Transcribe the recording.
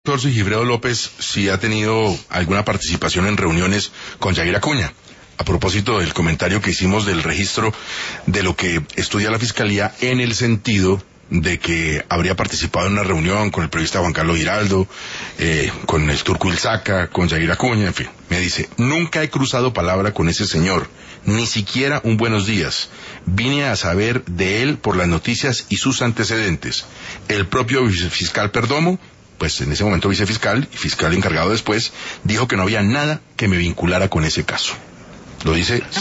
doctor Sigifredo López si ha tenido alguna participación en reuniones con Yair Acuña. A propósito del comentario que hicimos del registro de lo que estudia la Fiscalía en el sentido de que habría participado en una reunión con el periodista Juan Carlos Giraldo, con el Turco Ilzaca, con Yair Acuña, en fin. Me dice, nunca he cruzado palabra con ese señor, ni siquiera un buenos días. Vine a saber de él por las noticias y sus antecedentes. El propio fiscal Perdomo, pues en ese momento vicefiscal y fiscal encargado después, dijo que no había nada que me vinculara con ese caso. Lo dice